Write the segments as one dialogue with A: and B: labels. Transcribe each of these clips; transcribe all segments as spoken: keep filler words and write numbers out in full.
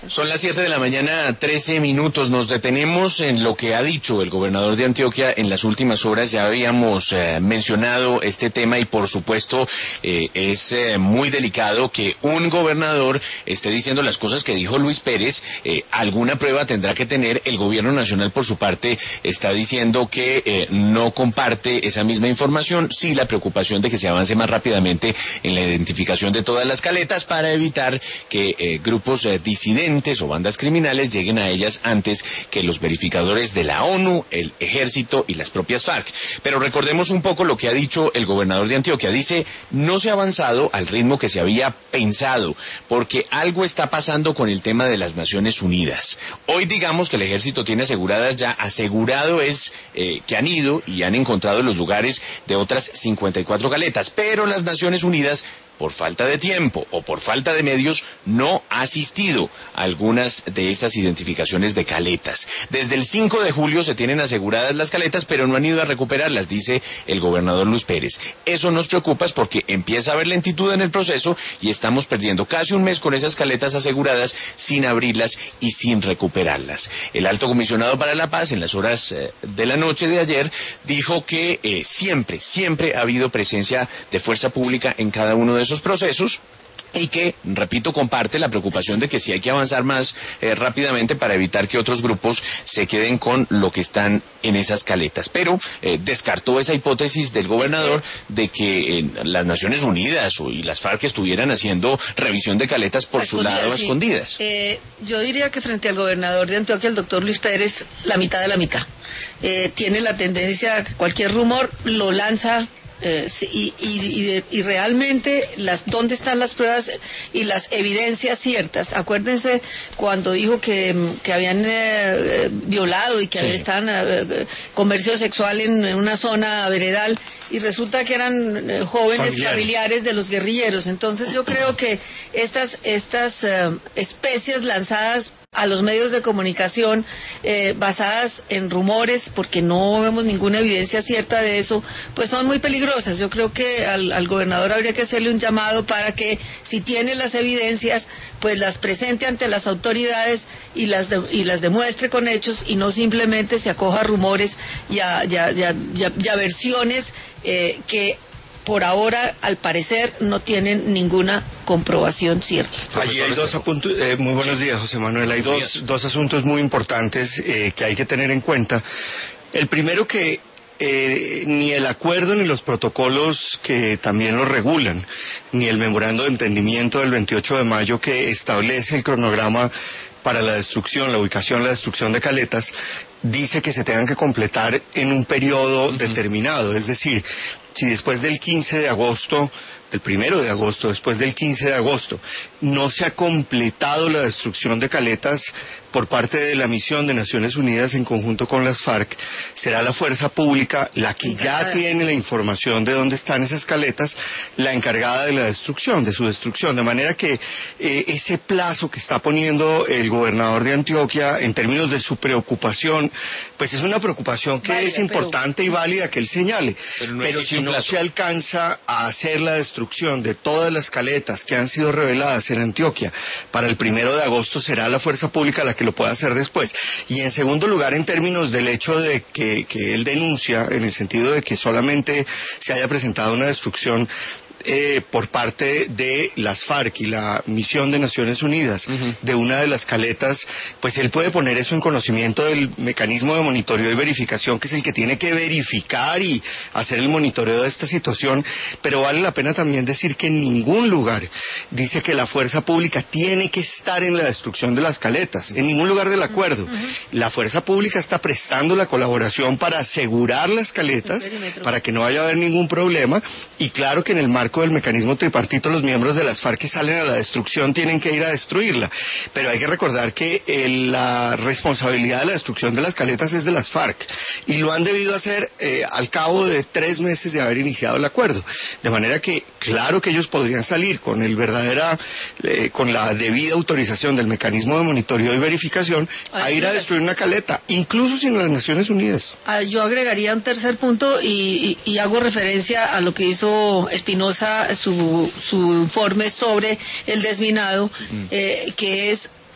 A: Son las siete de la mañana, trece minutos. Nos detenemos en lo que ha dicho el gobernador de Antioquia en las últimas horas. Ya habíamos eh, mencionado este tema y por supuesto eh, es eh, muy delicado que un gobernador esté diciendo las cosas que dijo Luis Pérez. Eh, alguna prueba tendrá que tener. El gobierno nacional por su parte está diciendo que eh, no comparte esa misma información. Sí, la preocupación de que se avance más rápidamente en la identificación de todas las caletas para evitar que eh, grupos eh, disidentes o bandas criminales lleguen a ellas antes que los verificadores de la ONU, el Ejército y las propias FARC. Pero recordemos un poco lo que ha dicho el gobernador de Antioquia. Dice, no se ha avanzado al ritmo que se había pensado, porque algo está pasando con el tema de las Naciones Unidas. Hoy digamos que el Ejército tiene aseguradas ya, asegurado es eh, que han ido y han encontrado los lugares de otras cincuenta y cuatro caletas, pero las Naciones Unidas, por falta de tiempo o por falta de medios, no ha asistido a algunas de esas identificaciones de caletas. Desde el cinco de julio se tienen aseguradas las caletas, pero no han ido a recuperarlas, dice el gobernador Luis Pérez. Eso nos preocupa porque empieza a haber lentitud en el proceso y estamos perdiendo casi un mes con esas caletas aseguradas sin abrirlas y sin recuperarlas. El alto comisionado para la paz, en las horas eh, de la noche de ayer, dijo que eh, siempre, siempre ha habido presencia de fuerza pública en cada uno de esos procesos y que, repito, comparte la preocupación de que sí hay que avanzar más eh, rápidamente para evitar que otros grupos se queden con lo que están en esas caletas. Pero eh, descartó esa hipótesis del gobernador de que eh, las Naciones Unidas o, y las FARC estuvieran haciendo revisión de caletas por su lado a
B: sí.
A: escondidas.
B: Eh, yo diría que frente al gobernador de Antioquia, el doctor Luis Pérez, la mitad de la mitad. Eh, tiene la tendencia a que cualquier rumor lo lanza. Eh, y, y, y, y realmente las dónde están las pruebas y las evidencias ciertas. Acuérdense cuando dijo que, que habían eh, violado y que sí. estaban eh, comercio sexual en, en una zona veredal y resulta que eran eh, jóvenes familiares. familiares de los guerrilleros. Entonces yo creo que estas estas eh, especies lanzadas a los medios de comunicación eh, basadas en rumores, porque no vemos ninguna evidencia cierta de eso, pues son muy peligrosas. Yo creo que al, al gobernador habría que hacerle un llamado para que, si tiene las evidencias, pues las presente ante las autoridades y las de, y las demuestre con hechos y no simplemente se acoja a rumores y a, y a, y a, y a, y a versiones eh, que por ahora, al parecer, no tienen ninguna comprobación cierta.
C: Allí hay dos apuntos, eh, muy buenos días, José Manuel, hay dos, dos asuntos muy importantes eh, que hay que tener en cuenta. El primero, que eh, ni el acuerdo ni los protocolos que también lo regulan, ni el memorando de entendimiento del veintiocho de mayo que establece el cronograma para la destrucción, la ubicación, la destrucción de caletas, dice que se tengan que completar en un periodo uh-huh. determinado. Es decir, si después del quince de agosto, del primero de agosto, después del quince de agosto, no se ha completado la destrucción de caletas por parte de la misión de Naciones Unidas en conjunto con las FARC, será la fuerza pública la que ya tiene la información de dónde están esas caletas, la encargada de la destrucción, de su destrucción. De manera que eh, ese plazo que está poniendo el gobernador de Antioquia en términos de su preocupación, pues es una preocupación que vale, es importante pero... y válida que él señale. Pero, no pero si no plazo. se alcanza a hacer la destrucción de todas las caletas que han sido reveladas en Antioquia para el primero de agosto, será la fuerza pública la que lo pueda hacer después. Y en segundo lugar, en términos del hecho de que, que él denuncia, en el sentido de que solamente se haya presentado una destrucción Eh, por parte de las FARC y la misión de Naciones Unidas uh-huh. de una de las caletas, pues él puede poner eso en conocimiento del mecanismo de monitoreo y verificación, que es el que tiene que verificar y hacer el monitoreo de esta situación. Pero vale la pena también decir que en ningún lugar dice que la fuerza pública tiene que estar en la destrucción de las caletas, en ningún lugar del acuerdo. Uh-huh. La fuerza pública está prestando la colaboración para asegurar las caletas, para que no vaya a haber ningún problema, y claro que en el marco del mecanismo tripartito los miembros de las FARC que salen a la destrucción tienen que ir a destruirla, pero hay que recordar que el, la responsabilidad de la destrucción de las caletas es de las FARC y lo han debido hacer eh, al cabo de tres meses de haber iniciado el acuerdo, de manera que claro que ellos podrían salir con el verdadera eh, con la debida autorización del mecanismo de monitoreo y verificación a ir a destruir una caleta, incluso sin las Naciones Unidas.
B: Ah, yo agregaría un tercer punto y, y, y hago referencia a lo que hizo Espinosa, su, su informe sobre el desminado, mm. eh, que es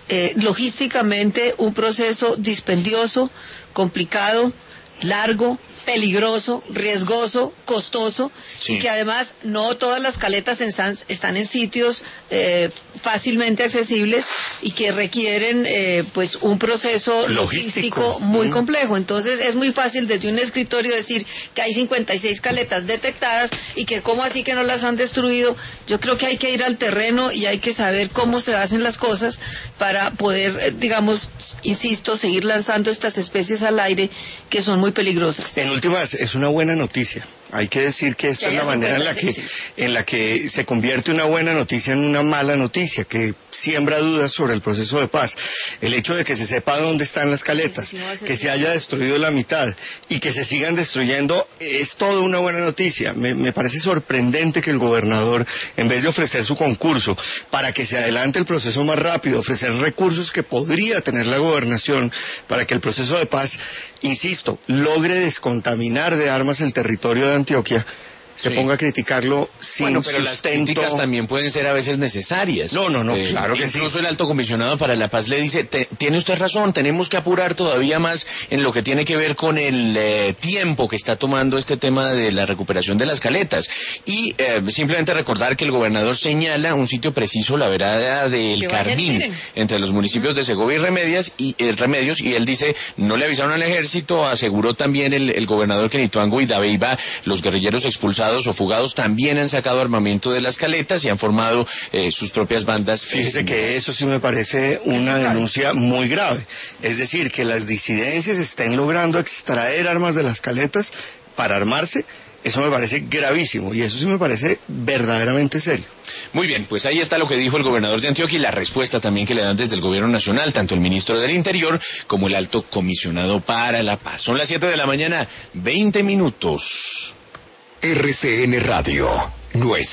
B: eh, logísticamente un proceso dispendioso, complicado, largo, peligroso, riesgoso, costoso, sí. Y que además no todas las caletas en San, están en sitios eh, fácilmente accesibles y que requieren eh, pues un proceso logístico, logístico muy mm. complejo. Entonces es muy fácil desde un escritorio decir que hay cincuenta y seis caletas detectadas y que cómo así que no las han destruido. Yo creo que hay que ir al terreno y hay que saber cómo se hacen las cosas para poder, digamos, insisto, seguir lanzando estas especies al aire que son muy peligrosas.
C: En últimas, es una buena noticia. Hay que decir que esta es la manera en la que, en la que se convierte una buena noticia en una mala noticia, que siembra dudas sobre el proceso de paz. El hecho de que se sepa dónde están las caletas, que se haya destruido la mitad y que se sigan destruyendo, es toda una buena noticia. Me, me parece sorprendente que el gobernador, en vez de ofrecer su concurso para que se adelante el proceso más rápido, ofrecer recursos que podría tener la gobernación para que el proceso de paz, insisto, logre descontaminar de armas el territorio de Antioquia, se sí. ponga a criticarlo sin
A: bueno, pero
C: sustento.
A: Las críticas también pueden ser a veces necesarias.
C: No, no, no, eh, claro que
A: incluso
C: sí.
A: Incluso el alto comisionado para la paz le dice, tiene usted razón, tenemos que apurar todavía más en lo que tiene que ver con el eh, tiempo que está tomando este tema de la recuperación de las caletas. Y eh, simplemente recordar que el gobernador señala un sitio preciso, la vereda del Carmín, entre los municipios de Segovia y Remedias, y, eh, Remedios, y él dice, no le avisaron al ejército, aseguró también el, el gobernador que en Ituango y Dabeiba, los guerrilleros expulsados o fugados también han sacado armamento de las caletas y han formado eh, sus propias bandas.
C: Fíjese eh, que eso sí me parece una denuncia muy grave. Es decir, que las disidencias estén logrando extraer armas de las caletas para armarse. Eso me parece gravísimo y eso sí me parece verdaderamente serio.
A: Muy bien, pues ahí está lo que dijo el gobernador de Antioquia y la respuesta también que le dan desde el gobierno nacional, tanto el ministro del Interior como el alto comisionado para la paz. Son las siete de la mañana, veinte minutos.
D: R C N Radio, nuestra